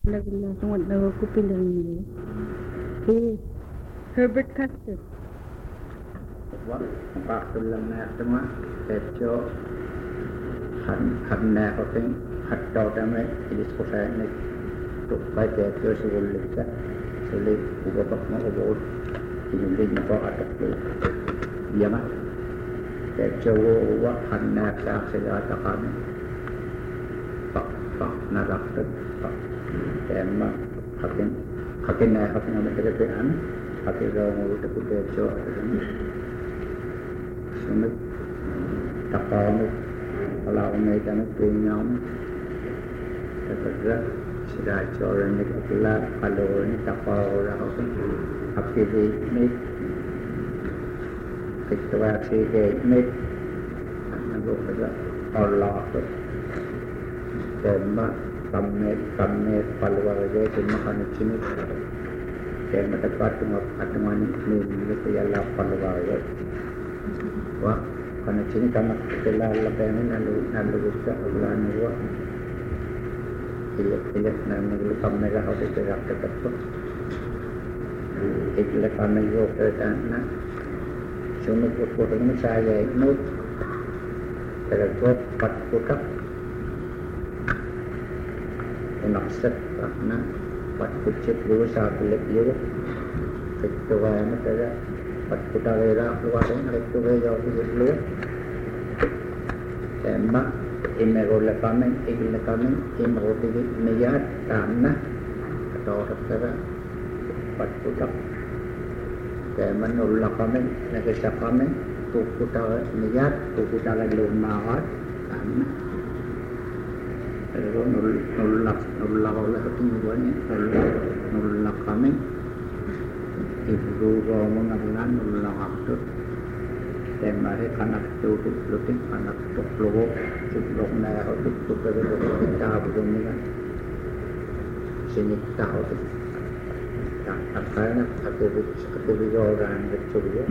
Nagla tungod na ko pinang Herbert Custer. Waktu lemah semua, kejo, han ko ting, hatau dame, ini sekolah ni, tu baik kejo sulit sa, sulit ubah bakma ubah, ini ni ko atak tu, dia mah, kejo ubah han sa segala kami, pak narak tu, pak, emma, hakin nama terkesan. Hati orang itu kita jauh dari sumber takau kalau orang itu punya terkadang sudah jauh orang itu kelar kalau orang takau orang itu api ini situasi ini nampaknya pada Allah itu semua kami paluar dia cuma kan cini dan mendapat pertemuan ini saya lapan lagi. Wah, karena sini kami telah lapangan lalu bisa bulan dua. Tidak nama kami dah ada gerak tetap. Itu kami juga kerana cuma kurang saya itu terbuat 4 kotak. Maksud karena buat kucing dulu saat lihat juga ketua yang ada buat kuda rela keluar yang ketua jauh dulu sama imerola kami imero niat tanah atau terkera buat kuda sama nolak kami negara kami tu kuda niat tu kuda lalu mawat tanah kalau nolak oleh ketumbuhannya nolak kami ibu ngomong dengan nolak waktu dan mereka anak tutup lutin anak tutup sebelum mereka tutup kita belum kan sini tahu tu tak karena aku orang kecil ya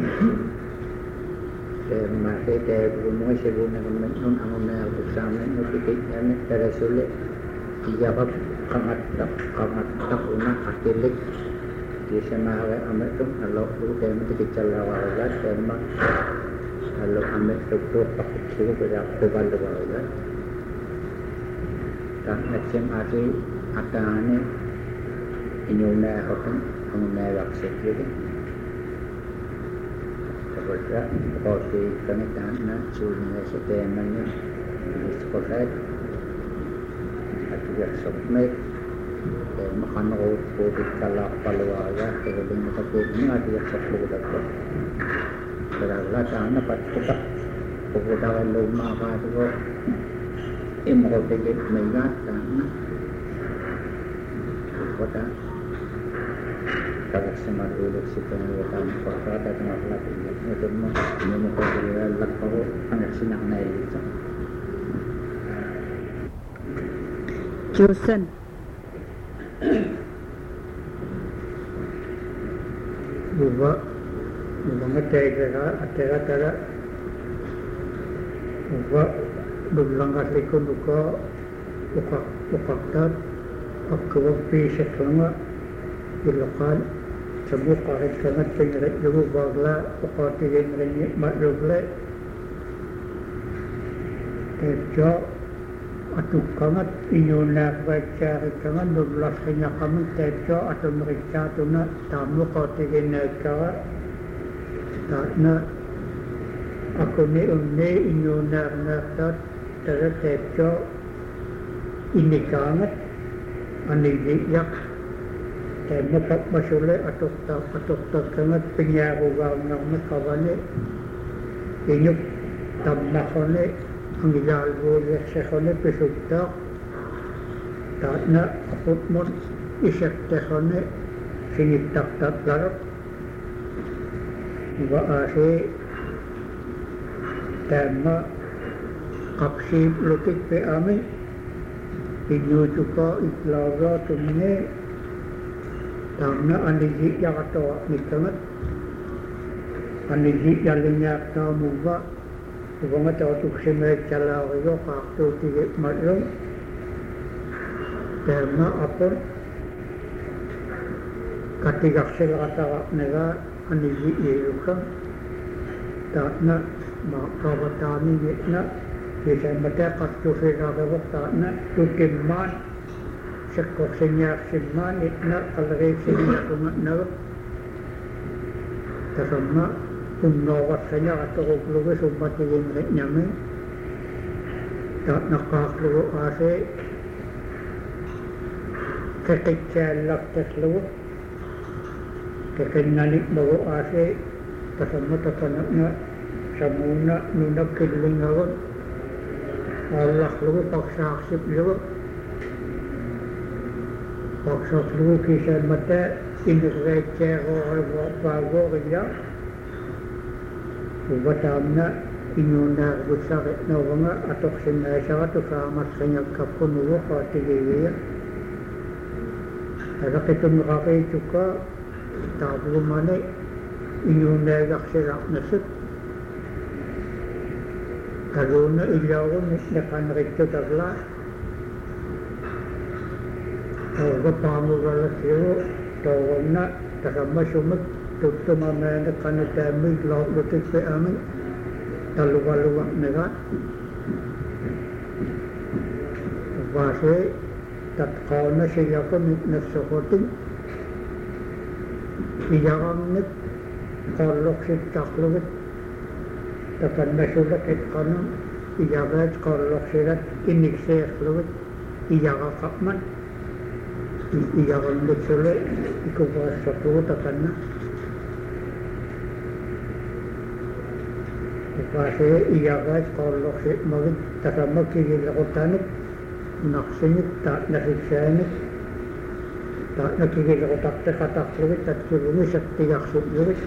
mereka belum sebelum non anggota bersama notifikasi yang dari sulit dia apa sangat tak una akilik di sana amat tu kalau tu dia mesti kecelakaan dan kalau amat tu pakai tu berapa kali berapa dan macam ada ni inyuna orang mengenai waktu itu kerja seperti kenyataan sunnah setemanya di sekolah ada submit makan roti kalau ya kemudian kita ini ada sekolah itu berarti karena pada kita rumah itu imro tiket mengat karena kota kalau semua dulu situasi dalam kota dan masalah ini itu memang kalau lakukan anak senang naik itu. Josen. Buat mengetera buat berlanggar lekun buka tak aku bisa selama di lokal sebut kahit sangat pengerat juga bagla buka tiga merenyek makluble kerja atau kangat inyona baca kangat berulas kena kami kerja atau mereka tu nak tamu kau tiga negara tak nak aku ni inyona nak terkerja ini kangat ane yak dan nak masalah atau tak kangat penyaruh orang kawan ini tamnak oleh Anggil boleh sekolah pesutak, tak nak pun isyak sekolah sini tak larut. Bahasa tema kapsi lutik pe ami, inyo juga iklaga tumne, tamna aniji yang atau nikangat, aniji jalannya tamu ba. Bunga tahu tu semai cala itu waktu tiga malam, tema apa katigakselarataqarnaga anigi iilukka taatna maaqaavataani yitna kisamata qartusilaaqevoq taatna tutimmaan seqqorsinniarsimmaan itna qaleriiksiniaqungatnaga tasamma unnoorassañaqattoquplugu summatiginriñami taatnaqaaqlugu aasee keqitsaallaqtaslugu keqinnanikmagu aasee tasamma takanaqna samuuna nunakillingagun aallarlugu paqsaaqsiplugu paqsaaqlugu kisamata inirreitseeqoorivuarpaaguoriya uvataamna innuunnaargussariqnerunga atoqsinnaisaratu saamarsingakkappunugu qaatigiigia alaqitunneraqiitukka taavlumane innuunnaagarsirarnasut kaluuna illaagun mitneqanerittutavlaa taugapaamugalassigu taugonna tasammasumik tuttumamaane qanutaamik loorlutikpe'ami talugalugarnega vaasee tatqauna siyaqumik nassuqutin iyaramnik qalloqsittarlugit takannasulat qanam iyagaat qalloqsilat inikseerlugit iyagaqaqman iyaramnik sule ikuvaassaqugu takanna vaasee iyagaat qalloqsitmagit tasammakkigilequtanik naqsinik taatnasitsaanik taatnakigilequtaqtiqataqlugit tatkivungisattigarsupplugit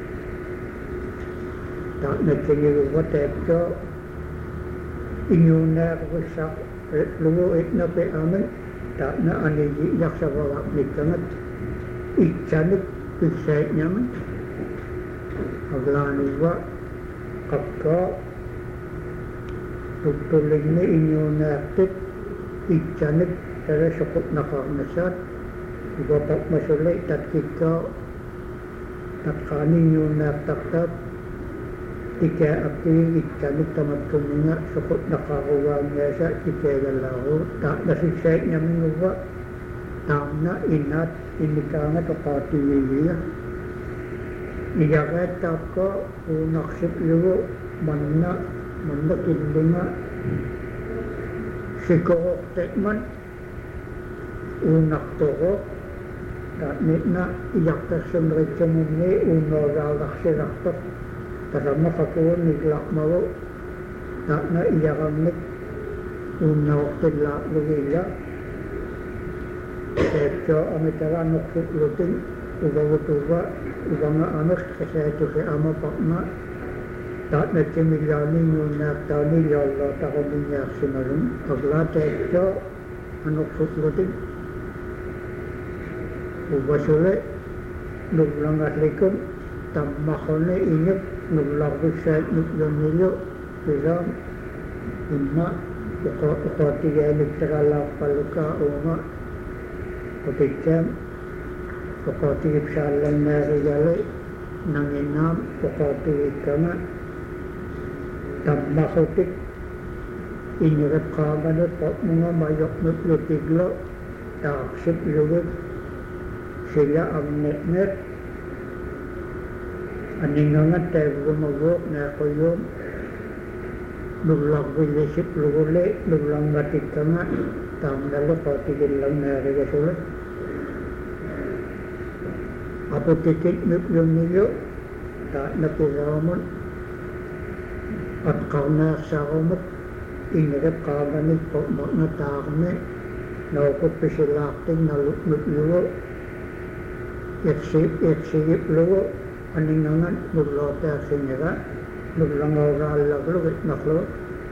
taatnatsigiguva taaptoo innuunnaaquvissa lugu itnape'amik taatna anigi iaqsavagaqnikkangat itsanik pissaitñamik aglaanuvva qakkoo tuttullinni innuunnaaqtit itsanik tara suqutnaqarnasaat uvapaqmasulle tatkikkaa tatqaani innuunnaaqtaqtaat ikaa itsanik tamattuminga suqutnaqarugaangaasa ikaagallaaru taatnasitsaiñaminguvva taamna innaat innikaanga toqaatigiigiga iyagaat taakkaa uunaqsiplugu manna killinga sikoroqte'man uunaqtoqoq taatnitna iyaqtassunritsamunni uunnooraagarsilartoq tasamma niglaqmagu taatna iyaramnik uunnaortillaaqlugiilla taaptoo amitara nuqsuplutin uvagutuva uvanga amek kasaatusi amapaqma taatnatsimillarni innuunnaaqtaani illoorlootaqominniarsimalum aglaa taaptoo anuqsuplutin uvasule nullangallikun tammaqone iñup nullarvissaat nuklunnilu pilaam imma uqootigaaniktarallaarpallukaa uunga qutitsaam uqootigipsaallannaarigale nanginnaam uqootigikkanga tammaqutik iñureqqaamanut qo'munga mayoqnutlutiglo taaqsiplugit sila amneqneq aningangat taivgumaguuq naaquyuum nullarvillisiplugulle nullangatikkanga taamnalu qootigillannaarigasule aputikit nuklunnilu taatnapiraamun atqarnaarsarumut ingereqqaamanit qo'maqna taarne nauquppisilaartik naluknutlugu yaksigiplugu aningangat nullootaarsingira nullangoraallaglugit naqlu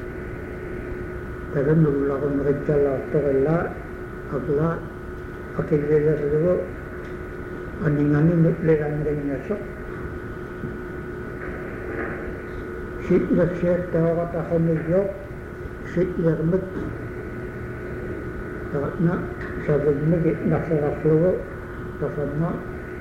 taga nullarunrittalaartorillaa aglaa akillilerlugu aningani nutliranringasoq sitlersiattaorataxunilloq sitlermik taatna savunmik itnaqserarlugu tasamma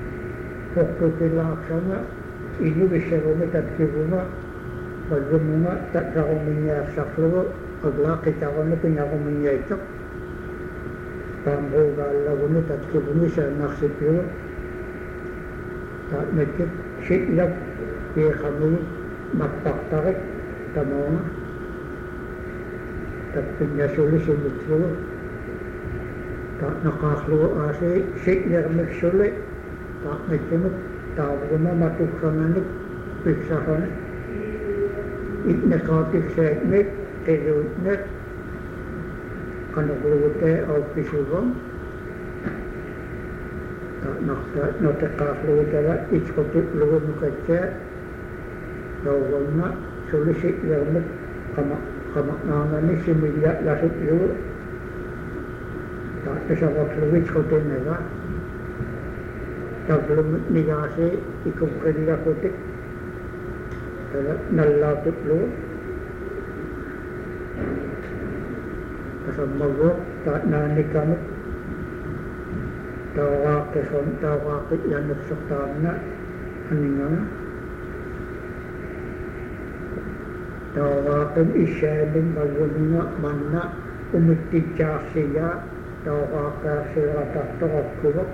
Poktukilaksana ini bisa kami tatkibunga bagaimana tak karuminya saklu agla kita kami punya karuminya itu tambo gala kami tatkibunga saya naksipiru tak nekit siap dia kami mapak tarik tamona tak punya solusi itu tak nakaklu asi siap miksulit tak nekimut tahu guna matuk sanganik piksahan itnekatik seknek terutnet kanugulute au pisugon tak nakaklu tera itskotik lugu mukacce tahu guna solusi yarmut kamak nangani similya lasut yu tak kesawak lugu itskotik nega sebelum nikasi ikut kerja kotik nalla tutlu kasama go tak nani kami tawa yang nafsaktamna aningana tawa kan isyadin bagulina manna umitijasiya tawa kasirata tawakkuwa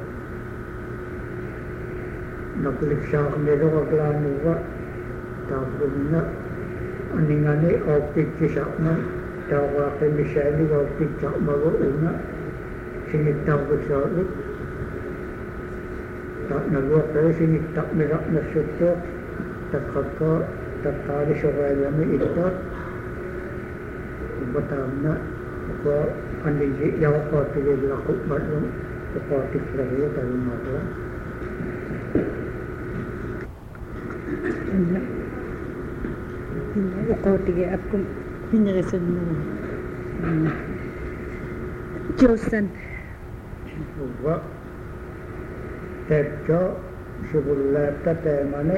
nakuliksak nero aglanuwa tabunna aningane optik kisakman tawa ke misyali optik sakmago una sinitang besalik tak nagwa kaya sinitak mirak na sutok takaka takali surayami itat batamna ako anigi yaw ko tigil lakot balong kapatik lagi tayo matla uqotiga abkum pinirisanna josan uwa tepjo sibullata temane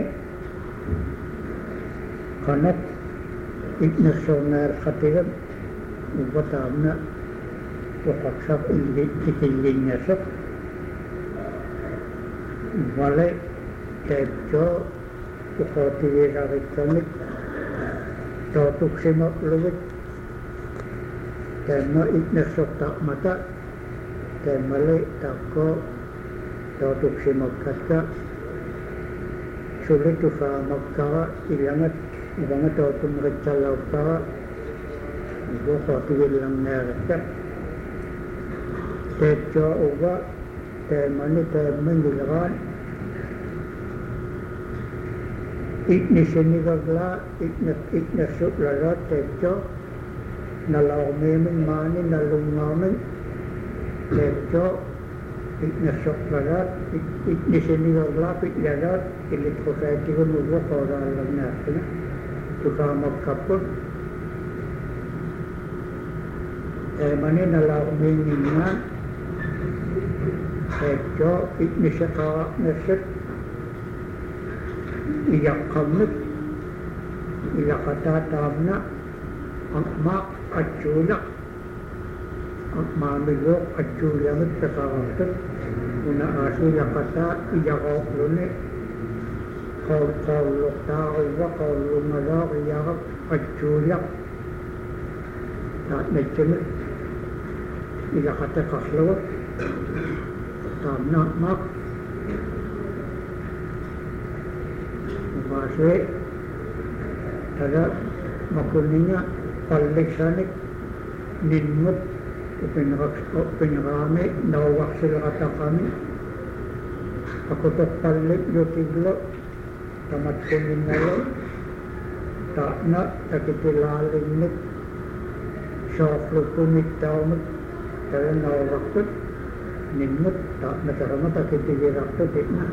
kanak iknasonar khatiran uwa tamna wakaksak ikilingnya sok wale tepjo uqotiga rarikanik totuk simak luwit tema iknasok tak mata temale takko totuk simak kata sulit tufahamak kara ilangat totuk mercalau kara ibu uqotiga lang neraka tepjo uwa temani temen dilawan iknisini gagla iknasuk lalat tepjo nalaumemin mani nalungamin tepjo iknasuk lalat iknisini gagla piklalat ilit society ko nubo koralang natin tukamak kapot mani nalaumemin na tepjo iknisaka nasik iyak kamit iyakata tamna akmak aculak akmamilok aculamit sakawatot una asu yakata iyakok lune kaulok tawa kaulungalak iyakak aculak tak necemit iyakata kaslawat tamna akmak masih ada makulnya paliksanik ninmut penrame nawak silata kami aku tak palik yotiglo tamat kunin nalo tak nak takitilaling nik syaflu kunit taumut kaya nawak tut ninmut tak nakarama takitigirak tut ikna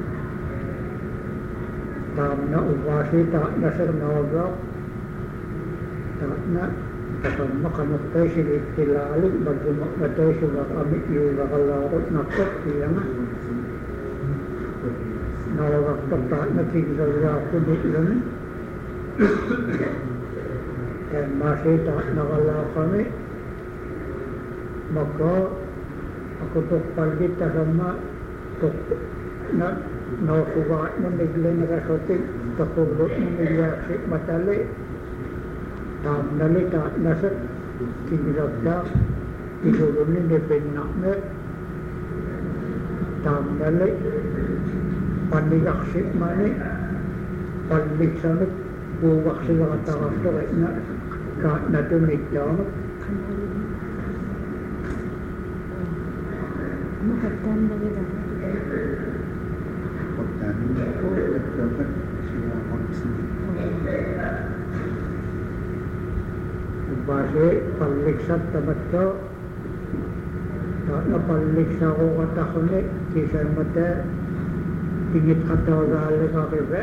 tamna ubasi tak nasar nawagak takna kasama kamatay silit tilalik magmamatay subak amit yung nakalarot nakot iyang nawagak takna tiglalako ditlan kaya masih tak nakalak kami maka aku tok palit kasama tok na nausuwaat mo naglen rasotik kapulot mo nilyaksik matali tamnali ta nasat kinilagda isulun ni penakmet tamnali panilaksik mani paliksanit buwak sila katakasto na ka natumigdamat Magandang bagay Pagdami po, dapat siya mag-isip. base paliksat tamat ko na paliksa ko katakuni kisa mata tingit katawgali kakibe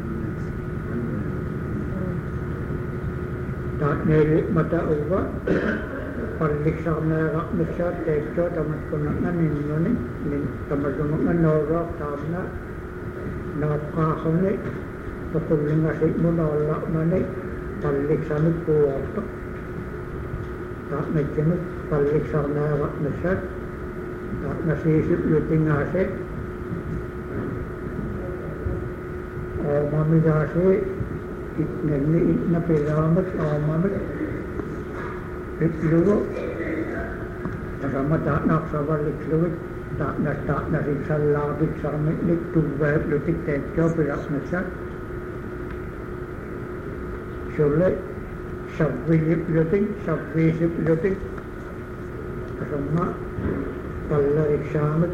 tak nelik mata uba paliksa merak nisya tekso tamat ko na ninyo ni tamat ko na norok tamna nakakuni patuloy nga sa mo na wala mani paliksa ni puwato tak nagkinot paliksa merak nisya tak nasisip yuting asit o mamigasi itnagni itna pilamat o mamig itlugo kasama tak naksabalik luwit tak nasik labit sa kamiklik tubay lutik tekyo pilak nisya sulit sabwisip luting kasama palarik samit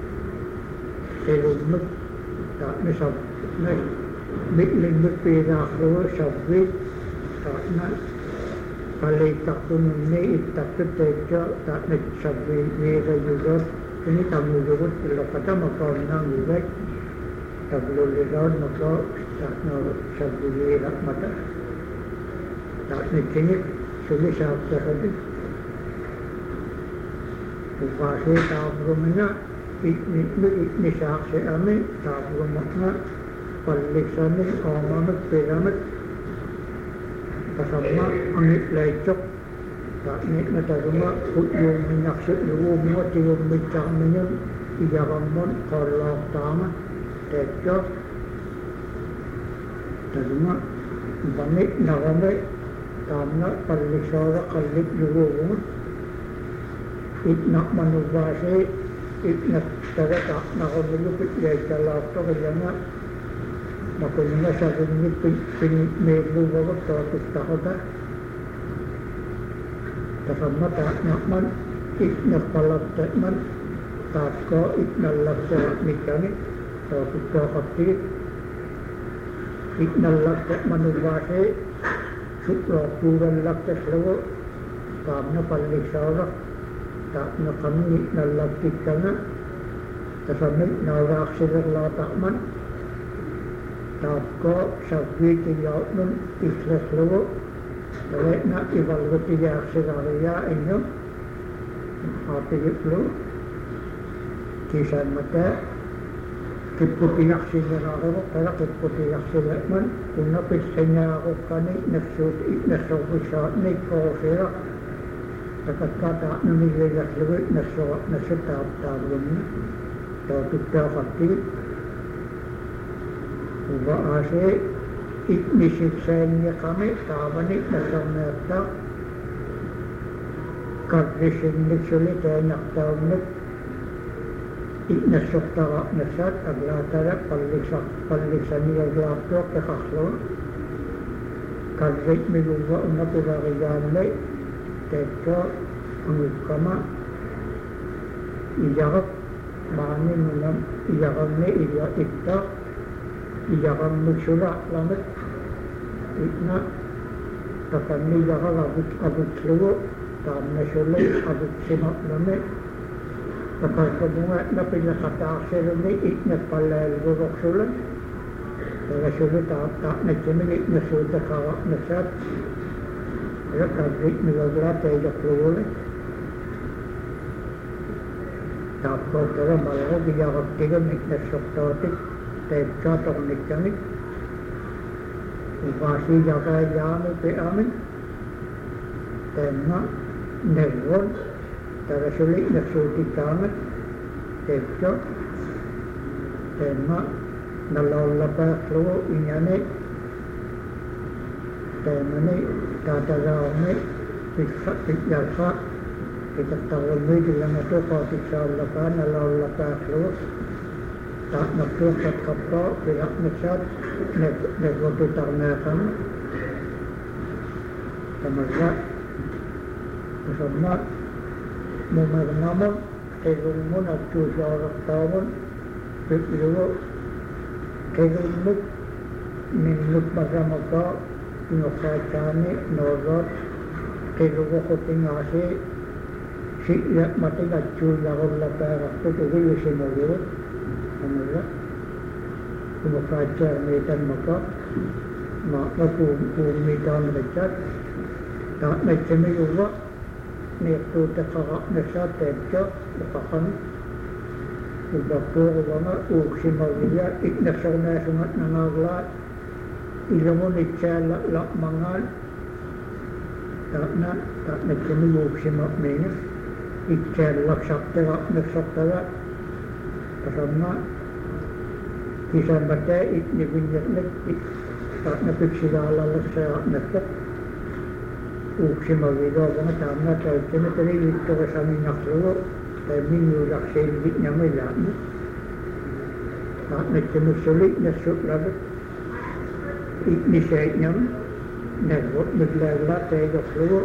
ilumit tak nisab miklimit pinakluwa sabwit tak na palitak tununni itakit tekyo tak nagsabwit nila yugod ini tamulurut ilokata makarnang yugod taglulirod maka tak na sabwit mata tak nagkingit suli sa kapatid upasi tabrumina itnisaksi amin tabrumina paliksani omamit piramid kasama ang itlaychok tak nagnataruma yung minaksit yung mga tiyong mitsak minyon iyakamon kalak tama tekyo taruma bangit nakamit tamna paliksara kalik yung itnak manubasi itnak tarata nakamulupit yay kalakto kaya nga makulinga sa rinit pinimelo wawag tawatuk takota kasama taknakman itnak palaktakman tatko itnalakta nikani tawatuk takati itnalakta manubasi suprapuran lakta slawo tamna paliksara takna kami itnalaktik ka nga kasama nawaksilar latakman tapko sabwit iyaw nun islaslo dahil na ibalgot iyak sinariya inyo hapigitlo kisan mata kiputiyak sinararo kaya kiputiyak silaman kung napisanya ako kani nasokusya ni kosira takat kata nunilayak luwit nasutap-tablo na tawag kapatid Ubaase itnisipsanya kami tabanit na samerta kadrisinnik sulit ay naktawnik itnasukta nasat aglatara paliksaniyag lapto kakaklo kadrit miluwa unapurariganlay tekyo ang kama iyakap mani munam iyakap ni iyak iyakan muksula lamit itna takani yaka abut sluwo tamna sulit abut simak lamit takakabunga na pinakataakse lamit itna palel gurok sulit kaya sulit tak nagsimil itna sulit kawak nasat kaya kagrit milagrat ay jakluwo tapos kaya malaw iyakap tigam itna suktotik teksa toknik kami upasi jaga jami pe amin tenna nervon tarasulik nasuti kamat teksa tema nalolapa klo inyane tema ni tatagaone pikjalfa kita tahu ni dalam itu kalau pikjalfa nalolapa klo tak nakut kapro pihak nesat negotu tarnakan kemudian bersama memengamal kelumon atau jarak tahun itu kelumut minut maka nokacane norot kelumo kotingase si ya mati gacu lawan lapar itu juga semua kemudian nokaca medan maka aku medan dekat tak macam itu ni tu terkawak nesat terjak lepakan ubapur ubama uksimalia iknasarna sungat nangaglat ilamun ikcala lak mangal tak macam itu uksimak menes ikcala lak sabtera nesatera karena kisah baca ini punya tak nak segala lesat nesat uksimawida bang tamna taikene tadi itu kesami naklo minggu raksen diknya melan tak macam sulit nasuk lagi ini saya nebot berlalu tega flu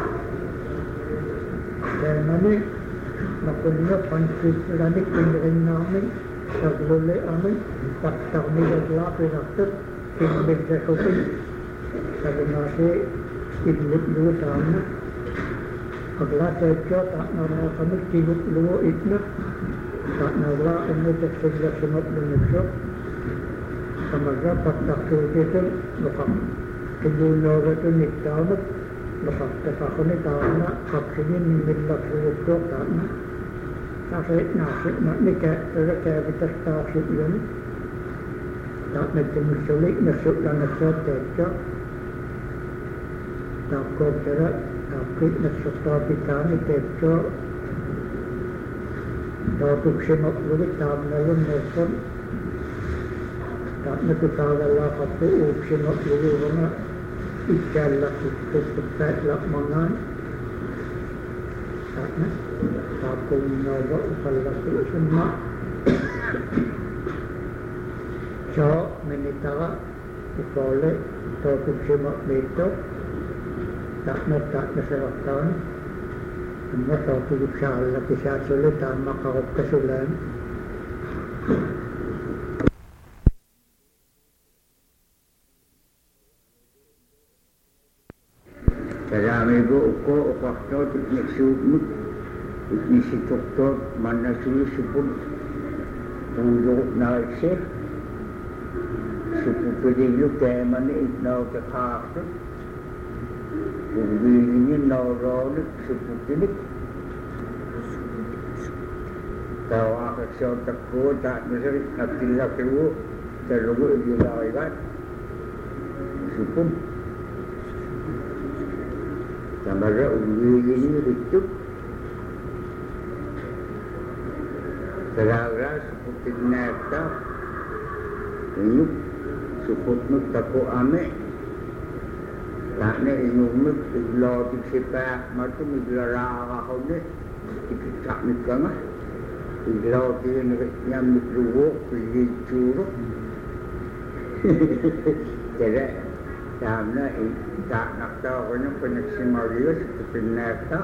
dan mana makunya pancut lagi pengen nami sebelum kami patah ni berlaku rakter tinggal sekolah sebenarnya Ibut dulu sama, agak terjauh tak nama kami ibut dulu itu, tak nama umur tersedia semut menyusuk, semoga patah itu lepas kejual itu nikah, lepas terpakai ni tanah kapsinya milik suruh tanah, saya nasib nak nikah kita stasiun ini, tak macam sulit nasib dan nasib terjauh. Takut jerat, takut nasukta pitani terjauh. Datuk semak lagi tamnalam nasib. Tak nak kawala kapu semak lagi mana ijalah itu tepat lak mangan. Tak nak takut nyawa kalau tu semua. So menitara boleh datuk semak betul. Tak naseratan, semua satu usaha kisah sulit dan makau kesulitan. Saya ambil uko faktor teknik submit, teknik doktor mana sulit sebut untuk naik sebut penyeluk teman ini nak Ubin naurol seperti kalau akan seorang takut tak mesti hati keluar terlalu dilawaikan supum sambil ubin ini hidup terlalu seperti nafta ini supum takut ame tak ni ingat lo disiapa macam dilarang kau ni tak nikah lo dia yang mikro pergi curug jadi karena tak nak tahu orang penyakit dia seperti nafta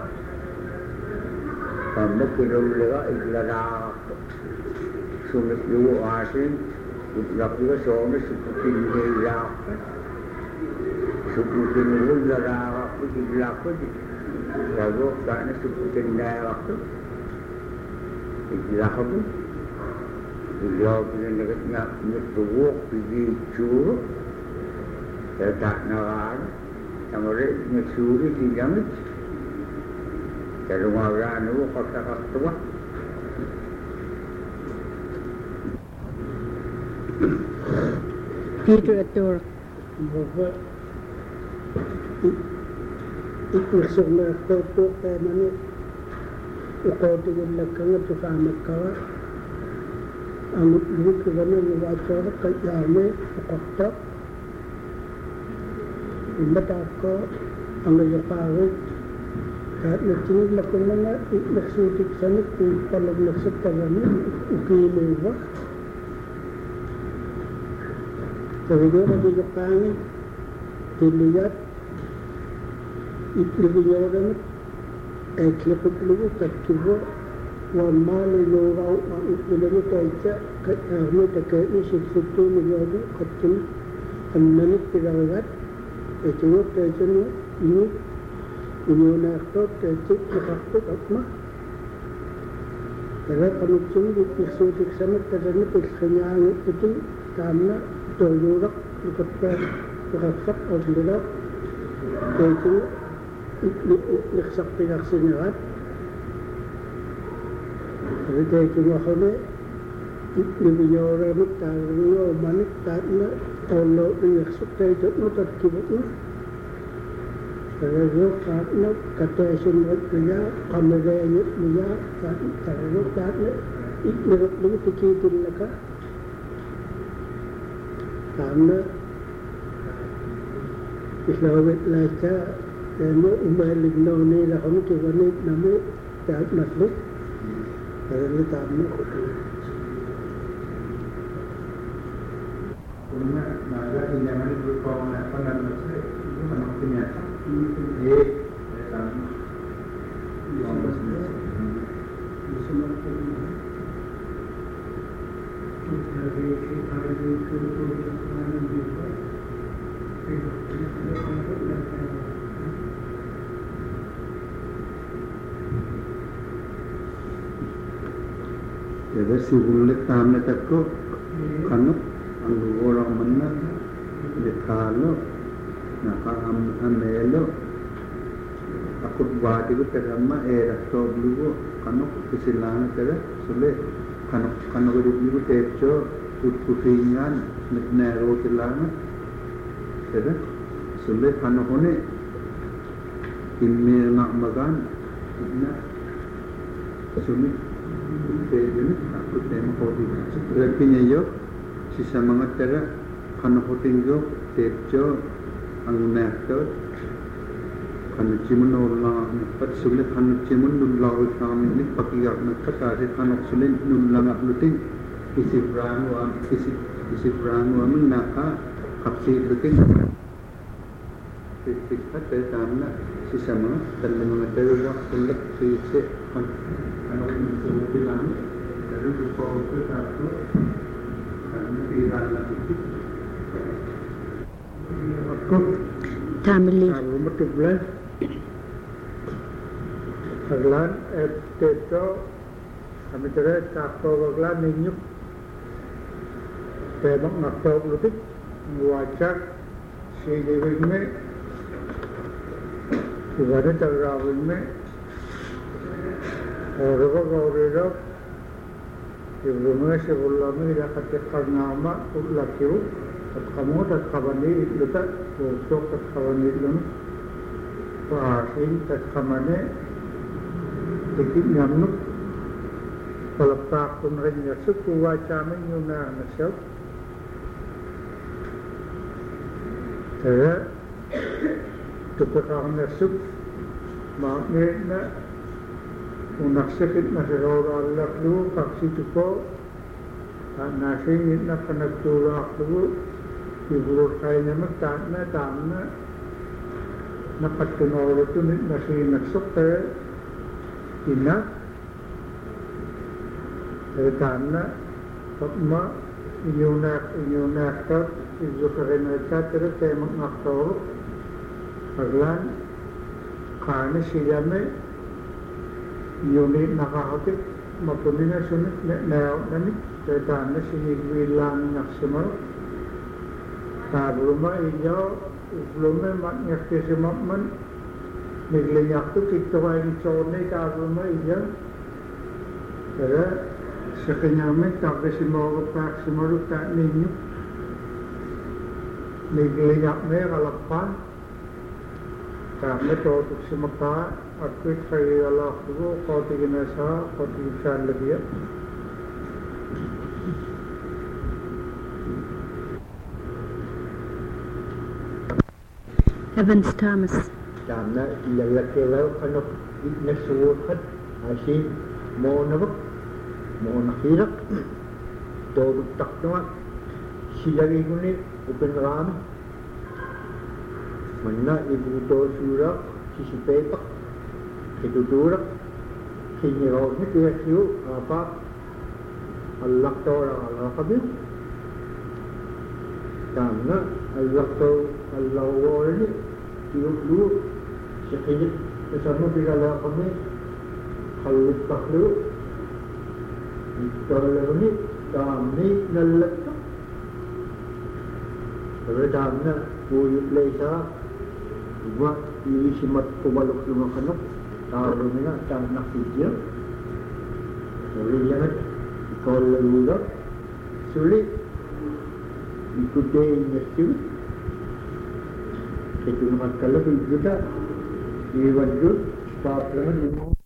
kamu kilo dilarang sulit lu asin dilarang soalnya seperti dilarang Sebutin dulu darah waktu di belakang lalu karena sebutin darah waktu di belakang tu beliau punya nekatnya nyeruk pergi curug saya tak nawar sama dia nyesuri di jamit kalau orang itu kata-kata Literatur Bapak itu semua foto mana ukau dengan lekang itu sama kawan ang luto ka na nawachara kayame pakakta imatak ko ang nayapawit kahit nagtingin na kung mga nagsutik sa nit kung palag nagsagtarami ukilewa sabi ko nagigapangin tiliyat itlibinyoran ay klipaglugo katkibo wan mali yorau ang itlibinyo kaysa kayarmi takayni siksukto nilyodo katkin amnanit piragat ito kaysa nyo inyo nakto kaysa nakaktot atma kaya kanutsun iksutik sanat kasanit ikskanyangit ito tamna toyorak ikaksak ang dilak kaysa iksak pinaksinyarat Jadi kaya ako na ibigyan mo tayo manik tayo na tolo inaksok tayo no tatkibot no Kaya na katesin mo kaya kamerayot niya tayo tayo iknirot mo tikitin na ka tama islawit lang ka kaya umalig na nila kami kiwanit namin tayo naslok Kaya tama ko Una, nada, y llaman el grupo a una zona, no sé, no tenía Jadi si bulik tahamnya takut kanuk ang orang mana dekalo nakaamelo aku bati ko terama era toblugo kanuk kisilana tera sule kanuk rublugo tepcho utputingan nero tilana tera sule kanukone imme nak magan na sule Jadi aku tema kodi. Repinya yo sisa mga tera kanahuting yo tepjo ang nekto kanucimun ulang pat sulit kanucimun nulang kami ini pakiyak nakata si kanuk sulit nulang luting isi branu amin naka kapsi luting Sikhat dari tamna sisa mga dalam mga tera sulit sisi kanuk itu bilang dari rupa itu satu karena tidak lagi aku Tamili. Aku betul Aglan teto kami cerai takto aglan ninyuk tebak nakto lutik wajak si living me ibadah terrawing me Orang-orang Ibrahim sebelumnya dia katakan nama ulakiu, kamu tak kawan ini letak untuk tak kawan ini, pasin tak kawan ini, titik nyamuk, kalau tak pemerintah suku wajah menyuna nasib, saya tukar kawan nasib, maknanya Unaksakit na sa raulalak lu, kaksitu ko, nasingit na panagtulak lu, ibulor kayo naman, tamna, nakatunolo ito, nasinaksok tayo, inak, tayo tamna, pagma, inyunak ka, izukarin na tayo, tayo magnaktoro, paglan, kani siyame, Unit nakahakit mapunin na sunod na namit kaya na sinigwilang naksimal tabluma inyo uflume matnyakti si mapman naglinyak to kitaway ni chone tabluma inyo kaya sa kanyamin tabi si mga si maruta ninyo naglinyak na kalakpan kami totok si maka Aku saya Allah dulu kau tinggal saya kau tinggal lebih Evans Thomas. Tamna ilalakelaw kanok nasuhat asin mo nakilak todo takna silagi guni open ram manna ibu to sura sisipepak ketuturak kiniraw ni kiyasiu apa Allah tora Allah kabil tamna Allah wali tiup sekejap bersama bila kami kalau taklu kalau ni kami nalak Redamna uyut lesa buat ini simat kubaluk rumah kanok taruh mina tak nak hijau sulit jangan kalau luda sulit ikuti nasiu itu nak kalau juga diwajib stop dengan